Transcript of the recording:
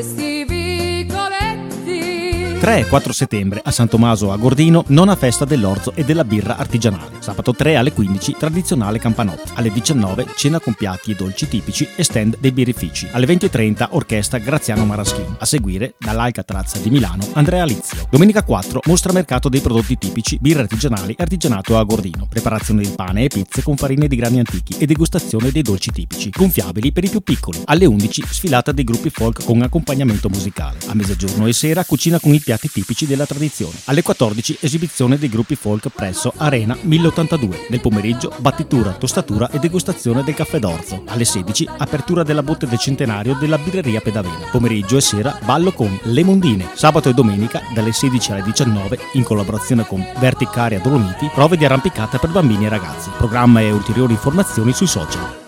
questi vicoletti. 3 e 4 settembre a San Tommaso a Gordino, nona festa dell'orzo e della birra artigianale. Sabato 3 alle 15 tradizionale campanotto. Alle 19 cena con piatti e dolci tipici e stand dei birrifici. Alle 20:30 orchestra Graziano Maraschin. A seguire dall'Alcatraz di Milano Andrea Lizio. Domenica 4 mostra mercato dei prodotti tipici, birre artigianali e artigianato a Gordino. Preparazione di pane e pizze con farine di grani antichi e degustazione dei dolci tipici, gonfiabili per i più piccoli. Alle 11 sfilata dei gruppi folk con accompagnamento musicale. A mezzogiorno e sera cucina con i piatti tipici della tradizione. Alle 14 esibizione dei gruppi folk presso Arena 1082. Nel pomeriggio battitura, tostatura e degustazione del caffè d'orzo. Alle 16 apertura della botte del centenario della birreria Pedavena. Pomeriggio e sera ballo con Le Mondine. Sabato e domenica dalle 16 alle 19 in collaborazione con Verticaria Dolomiti prove di arrampicata per bambini e ragazzi. Programma e ulteriori informazioni sui social.